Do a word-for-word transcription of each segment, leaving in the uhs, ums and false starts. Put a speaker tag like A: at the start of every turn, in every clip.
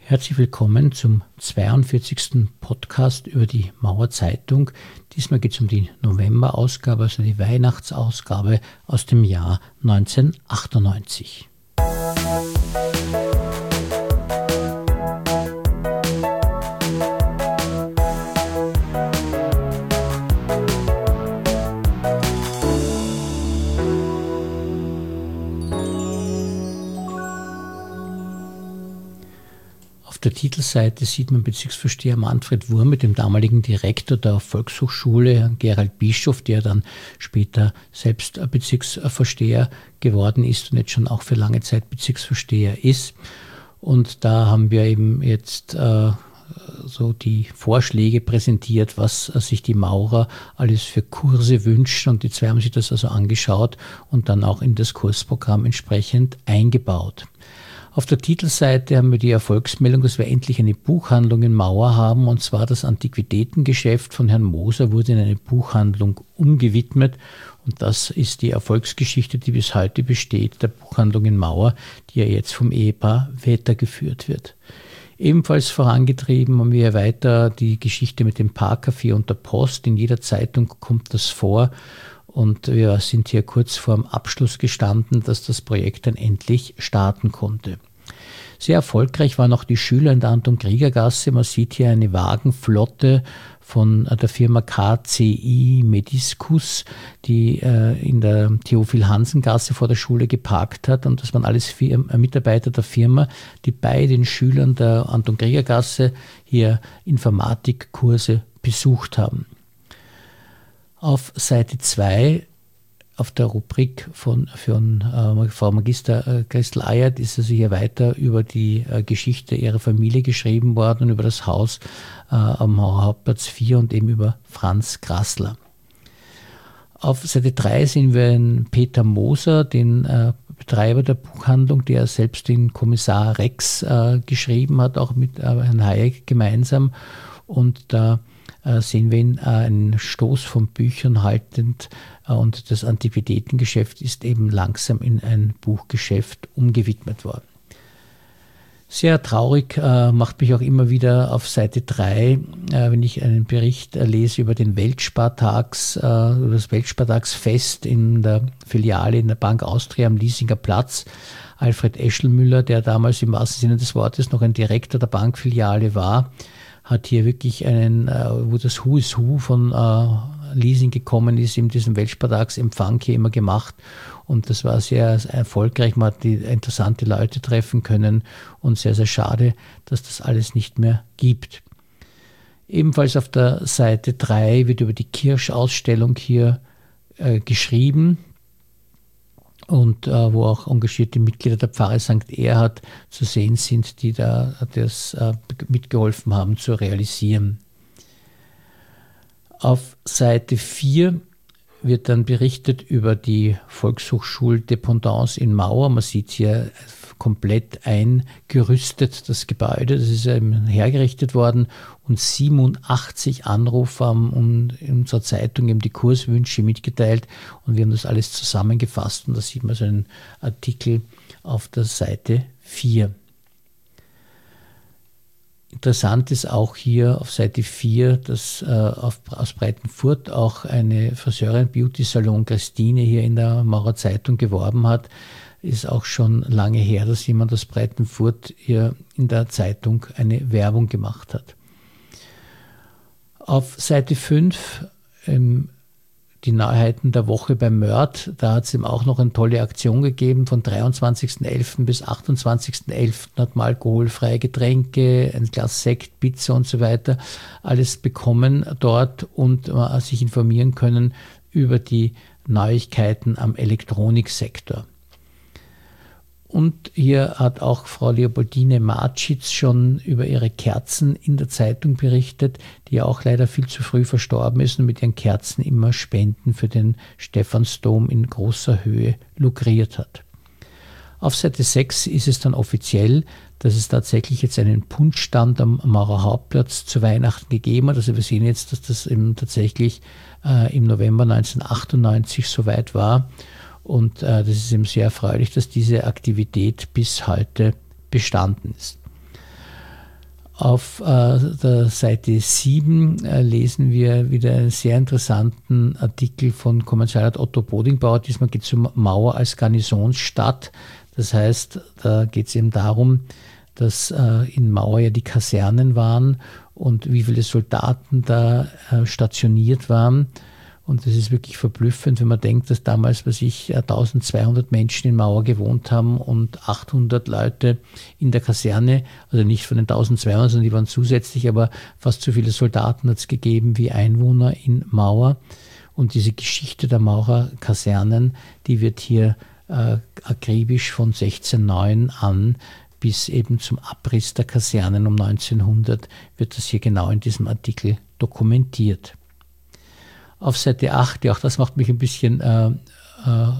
A: Herzlich willkommen zum zweiundvierzigsten Podcast über die Mauerzeitung. Diesmal geht es um die Novemberausgabe, also die Weihnachtsausgabe aus dem Jahr neunzehnhundertachtundneunzig. Auf der Titelseite sieht man Bezirksvorsteher Manfred Wurm mit dem damaligen Direktor der Volkshochschule, Gerald Bischof, der dann später selbst Bezirksvorsteher geworden ist und jetzt schon auch für lange Zeit Bezirksvorsteher ist. Und da haben wir eben jetzt äh, so die Vorschläge präsentiert, was sich die Maurer alles für Kurse wünschen. Und die zwei haben sich das also angeschaut und dann auch in das Kursprogramm entsprechend eingebaut. Auf der Titelseite haben wir die Erfolgsmeldung, dass wir endlich eine Buchhandlung in Mauer haben, und zwar das Antiquitätengeschäft von Herrn Moser wurde in eine Buchhandlung umgewidmet, und das ist die Erfolgsgeschichte, die bis heute besteht, der Buchhandlung in Mauer, die ja jetzt vom Ehepaar Vetter geführt wird. Ebenfalls vorangetrieben haben wir weiter die Geschichte mit dem Parkcafé und der Post. In jeder Zeitung kommt das vor. Und wir sind hier kurz vor dem Abschluss gestanden, dass das Projekt dann endlich starten konnte. Sehr erfolgreich waren auch die Schüler in der Anton-Krieger-Gasse. Man sieht hier eine Wagenflotte von der Firma K C I Mediscus, die äh, in der Theophil-Hansen-Gasse vor der Schule geparkt hat. Und das waren alles vier Mitarbeiter der Firma, die bei den Schülern der Anton-Krieger-Gasse hier Informatikkurse besucht haben. Auf Seite zwei, auf der Rubrik von, von äh, Frau Magister äh, Christel Eyert, ist also hier weiter über die äh, Geschichte ihrer Familie geschrieben worden und über das Haus äh, am Mauerhauptplatz vier und eben über Franz Grassler. Auf Seite drei sehen wir einen Peter Moser, den äh, Betreiber der Buchhandlung, der selbst den Kommissar Rex äh, geschrieben hat, auch mit äh, Herrn Hayek gemeinsam, und da äh, sehen wir ihn äh, einen Stoß von Büchern haltend, äh, und das Antiquitätengeschäft ist eben langsam in ein Buchgeschäft umgewidmet worden. Sehr traurig äh, macht mich auch immer wieder auf Seite drei, äh, wenn ich einen Bericht äh, lese über den Weltspartags, äh, über das Weltspartagsfest in der Filiale in der Bank Austria am Liesinger Platz. Alfred Eschelmüller, der damals im wahrsten Sinne des Wortes noch ein Direktor der Bankfiliale war, hat hier wirklich einen, äh, wo das Who is Who von äh, Liesing gekommen ist, in diesem Weltspartagsempfang hier immer gemacht. Und das war sehr erfolgreich. Man hat die interessante Leute treffen können, und sehr, sehr schade, dass das alles nicht mehr gibt. Ebenfalls auf der Seite drei wird über die Kirsch-Ausstellung hier äh, geschrieben, und äh, wo auch engagierte Mitglieder der Pfarre Sankt Erhard zu sehen sind, die da das äh, mitgeholfen haben zu realisieren. Auf Seite vier wird dann berichtet über die Volkshochschuldependance in Mauer. Man sieht hier komplett eingerüstet das Gebäude, das ist eben hergerichtet worden, und siebenundachtzig Anrufer haben in unserer Zeitung eben die Kurswünsche mitgeteilt, und wir haben das alles zusammengefasst, und da sieht man so einen Artikel auf der Seite vier. Interessant ist auch hier auf Seite vier, dass äh, auf, aus Breitenfurt auch eine Friseurin, Beauty-Salon Christine hier in der Maurer Zeitung geworben hat. Ist auch schon lange her, dass jemand aus Breitenfurt hier in der Zeitung eine Werbung gemacht hat. Auf Seite fünf ähm, die Neuheiten der Woche bei Mörth. Da hat es eben auch noch eine tolle Aktion gegeben. Von dreiundzwanzigsten elften bis achtundzwanzigsten elften hat man alkoholfreie Getränke, ein Glas Sekt, Pizza und so weiter alles bekommen dort und äh, sich informieren können über die Neuigkeiten am Elektroniksektor. Und hier hat auch Frau Leopoldine Matschitz schon über ihre Kerzen in der Zeitung berichtet, die ja auch leider viel zu früh verstorben ist und mit ihren Kerzen immer Spenden für den Stephansdom in großer Höhe lukriert hat. Auf Seite sechs ist es dann offiziell, dass es tatsächlich jetzt einen Punschstand am Maurer Hauptplatz zu Weihnachten gegeben hat. Also wir sehen jetzt, dass das eben tatsächlich äh, im November neunzehnhundertachtundneunzig soweit war. Und äh, das ist eben sehr erfreulich, dass diese Aktivität bis heute bestanden ist. Auf äh, der Seite sieben äh, lesen wir wieder einen sehr interessanten Artikel von Kommerzialrat Otto Bodingbauer. Diesmal geht es um Mauer als Garnisonsstadt. Das heißt, da geht es eben darum, dass äh, in Mauer ja die Kasernen waren und wie viele Soldaten da äh, stationiert waren. Und das ist wirklich verblüffend, wenn man denkt, dass damals, was ich, eintausendzweihundert Menschen in Mauer gewohnt haben und achthundert Leute in der Kaserne, also nicht von den eintausendzweihundert, sondern die waren zusätzlich, aber fast so viele Soldaten hat es gegeben wie Einwohner in Mauer. Und diese Geschichte der Maurer Kasernen, die wird hier äh, akribisch von sechzehnhundertneun an bis eben zum Abriss der Kasernen um neunzehnhundert wird das hier genau in diesem Artikel dokumentiert. Auf Seite acht, ja auch das macht mich ein bisschen äh, äh,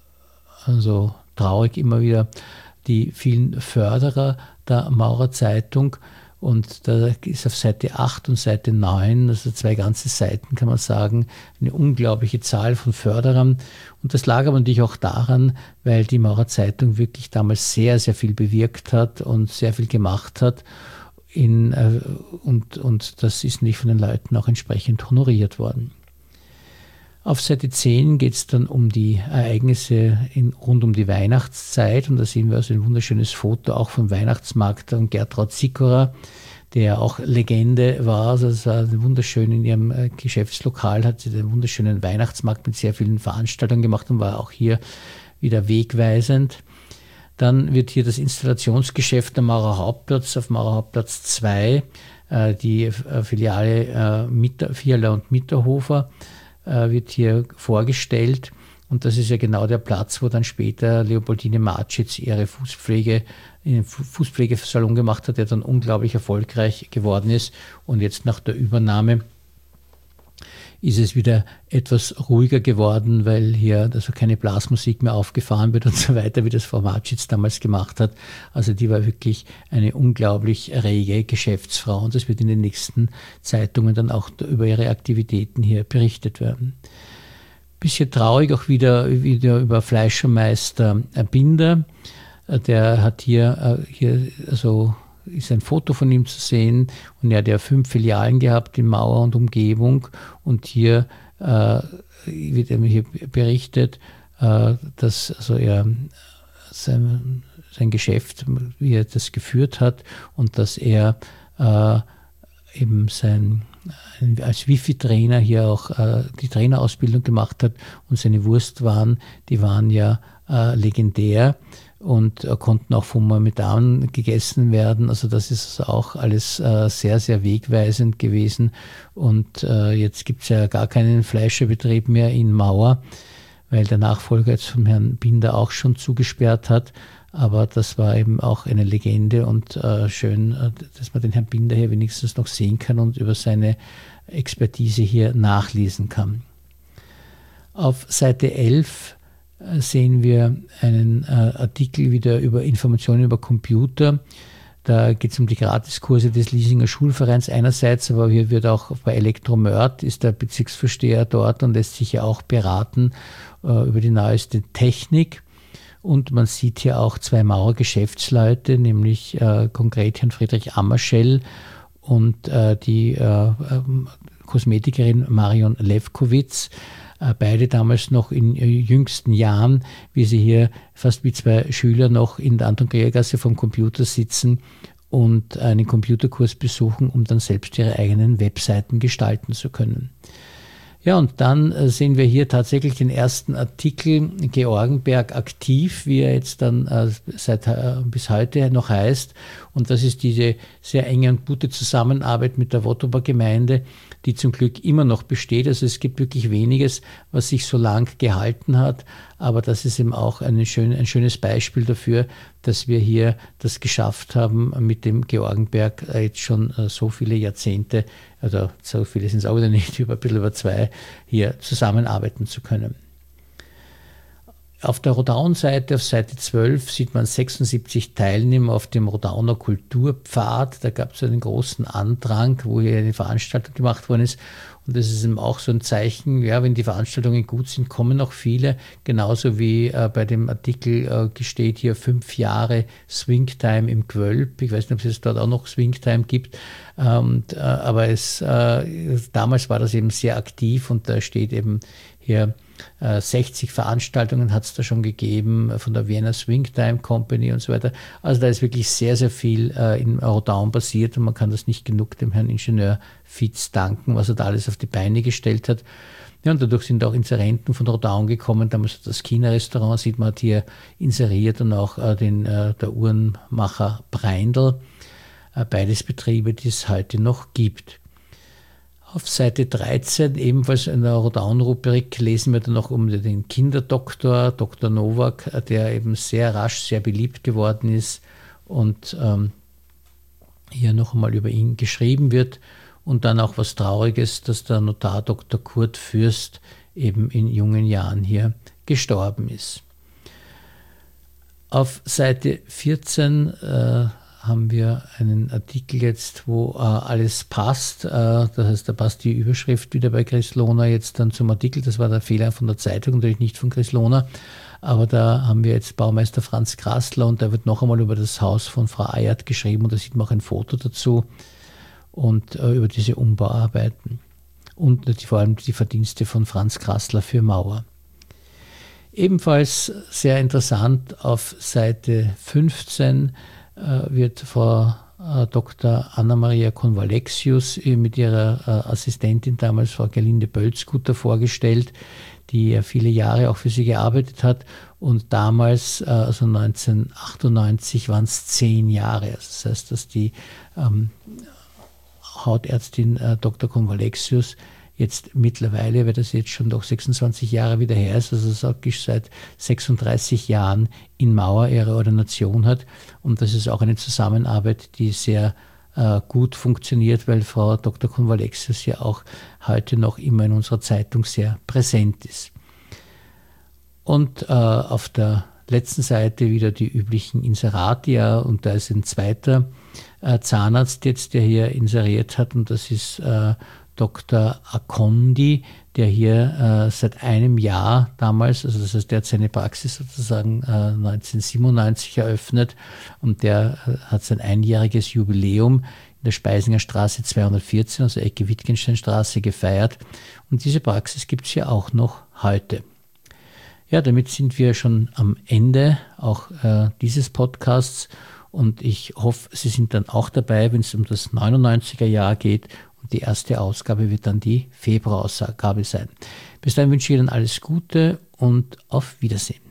A: also traurig immer wieder, die vielen Förderer der Maurer Zeitung. Und da ist auf Seite acht und Seite neun, also zwei ganze Seiten kann man sagen, eine unglaubliche Zahl von Förderern. Und das lag aber natürlich auch daran, weil die Maurer Zeitung wirklich damals sehr, sehr viel bewirkt hat und sehr viel gemacht hat. In, äh, und, und das ist nicht von den Leuten auch entsprechend honoriert worden. Auf Seite zehn geht es dann um die Ereignisse in, rund um die Weihnachtszeit und da sehen wir also ein wunderschönes Foto auch vom Weihnachtsmarkt von Gertraud Sikora, der auch Legende war. Also es war wunderschön in ihrem Geschäftslokal, hat sie den wunderschönen Weihnachtsmarkt mit sehr vielen Veranstaltungen gemacht und war auch hier wieder wegweisend. Dann wird hier das Installationsgeschäft am Maurer Hauptplatz auf Maurer Hauptplatz zwei, äh, die Filiale äh, Mitter, Vierler und Mitterhofer, wird hier vorgestellt und das ist ja genau der Platz, wo dann später Leopoldine Matschitz ihre Fußpflege, einen Fußpflegesalon gemacht hat, der dann unglaublich erfolgreich geworden ist und jetzt nach der Übernahme ist es wieder etwas ruhiger geworden, weil hier also keine Blasmusik mehr aufgefahren wird und so weiter, wie das Frau Matschitz damals gemacht hat. Also die war wirklich eine unglaublich rege Geschäftsfrau und das wird in den nächsten Zeitungen dann auch über ihre Aktivitäten hier berichtet werden. Bisschen traurig auch wieder, wieder über Fleischermeister Binder. Der hat hier, hier also ist ein Foto von ihm zu sehen und er hat ja fünf Filialen gehabt in Mauer und Umgebung und hier äh, wird er hier berichtet, äh, dass also er sein, sein Geschäft, wie er das geführt hat und dass er äh, eben sein als Wifi-Trainer hier auch äh, die Trainerausbildung gemacht hat und seine Wurstwaren, die waren ja äh, legendär und äh, konnten auch vom Mohammedan gegessen werden. Also das ist also auch alles äh, sehr, sehr wegweisend gewesen. Und äh, jetzt gibt es ja gar keinen Fleischerbetrieb mehr in Mauer, weil der Nachfolger jetzt von Herrn Binder auch schon zugesperrt hat. Aber das war eben auch eine Legende und äh, schön, äh, dass man den Herrn Binder hier wenigstens noch sehen kann und über seine Expertise hier nachlesen kann. Auf Seite elf sehen wir einen äh, Artikel wieder über Informationen über Computer. Da geht es um die Gratiskurse des Liesinger Schulvereins einerseits, aber hier wird auch bei Elektromörd ist der Bezirksvorsteher dort und lässt sich ja auch beraten äh, über die neueste Technik. Und man sieht hier auch zwei Maurer-Geschäftsleute, nämlich äh, konkret Herrn Friedrich Ammerschell und äh, die äh, Kosmetikerin Marion Lewkowitz. Beide damals noch in jüngsten Jahren, wie sie hier fast wie zwei Schüler noch in der Anton-Greger-Gasse vom Computer sitzen und einen Computerkurs besuchen, um dann selbst ihre eigenen Webseiten gestalten zu können. Ja, und dann sehen wir hier tatsächlich den ersten Artikel Georgenberg aktiv, wie er jetzt dann äh, seit äh, bis heute noch heißt. Und das ist diese sehr enge und gute Zusammenarbeit mit der Wottober Gemeinde, die zum Glück immer noch besteht. Also es gibt wirklich weniges, was sich so lang gehalten hat. Aber das ist eben auch ein, schön, ein schönes Beispiel dafür, dass wir hier das geschafft haben, mit dem Georgenberg jetzt schon so viele Jahrzehnte, oder so viele sind es auch wieder nicht, über ein bisschen über zwei, hier zusammenarbeiten zu können. Auf der Rodaun-Seite, auf Seite zwölf, sieht man sechsundsiebzig Teilnehmer auf dem Rodauner Kulturpfad. Da gab es einen großen Andrang, wo hier eine Veranstaltung gemacht worden ist. Und das ist eben auch so ein Zeichen, ja, wenn die Veranstaltungen gut sind, kommen auch viele. Genauso wie äh, bei dem Artikel äh, steht hier fünf Jahre Swingtime im Gwölb. Ich weiß nicht, ob es dort auch noch Swingtime gibt. Ähm, äh, aber es, äh, damals war das eben sehr aktiv und da steht eben hier, sechzig Veranstaltungen hat es da schon gegeben von der Vienna Swingtime Company und so weiter. Also da ist wirklich sehr, sehr viel äh, in Rodaun passiert und man kann das nicht genug dem Herrn Ingenieur Fitz danken, was er da alles auf die Beine gestellt hat. Ja, und dadurch sind auch Inserenten von Rodaun gekommen. Damals das China-Restaurant, sieht man, hat hier inseriert und auch äh, den, äh, der Uhrenmacher Breindl. Äh, beides Betriebe, die es heute noch gibt. Auf Seite dreizehn, ebenfalls in der Rodaun-Rubrik, lesen wir dann noch um den Kinderdoktor, Doktor Nowak, der eben sehr rasch, sehr beliebt geworden ist und ähm, hier noch einmal über ihn geschrieben wird. Und dann auch was Trauriges, dass der Notar Doktor Kurt Fürst eben in jungen Jahren hier gestorben ist. Auf Seite vierzehn äh, haben wir einen Artikel jetzt, wo äh, alles passt. Äh, das heißt, da passt die Überschrift wieder bei Chris Lohner jetzt dann zum Artikel. Das war der Fehler von der Zeitung, natürlich nicht von Chris Lohner. Aber da haben wir jetzt Baumeister Franz Grassler und da wird noch einmal über das Haus von Frau Eyert geschrieben und da sieht man auch ein Foto dazu und äh, über diese Umbauarbeiten und die, vor allem die Verdienste von Franz Grassler für Mauer. Ebenfalls sehr interessant auf Seite fünfzehn wird Frau Doktor Anna-Maria Convalexius mit ihrer Assistentin damals, Frau Gerlinde Bölzgutter, vorgestellt, die ja viele Jahre auch für sie gearbeitet hat. Und damals, also neunzehnhundertachtundneunzig, waren es zehn Jahre. Das heißt, dass die ähm, Hautärztin äh, Doktor Convalexius jetzt mittlerweile, weil das jetzt schon doch sechsundzwanzig Jahre wieder her ist, also sage ich seit sechsunddreißig Jahren in Mauer ihre Ordination hat. Und das ist auch eine Zusammenarbeit, die sehr äh, gut funktioniert, weil Frau Doktor Convalexius ja auch heute noch immer in unserer Zeitung sehr präsent ist. Und äh, auf der letzten Seite wieder die üblichen Inseratia und da ist ein zweiter äh, Zahnarzt jetzt, der hier inseriert hat und das ist äh, Doktor Akondi, der hier äh, seit einem Jahr damals, also das heißt, der hat seine Praxis sozusagen äh, neunzehnhundertsiebenundneunzig eröffnet und der äh, hat sein einjähriges Jubiläum in der Speisinger Straße zweihundertvierzehn, also Ecke Wittgensteinstraße, gefeiert. Und diese Praxis gibt es ja auch noch heute. Ja, damit sind wir schon am Ende auch äh, dieses Podcasts und ich hoffe, Sie sind dann auch dabei, wenn es um das neunundneunziger Jahr geht. Und die erste Ausgabe wird dann die Februarausgabe sein. Bis dahin wünsche ich Ihnen alles Gute und auf Wiedersehen.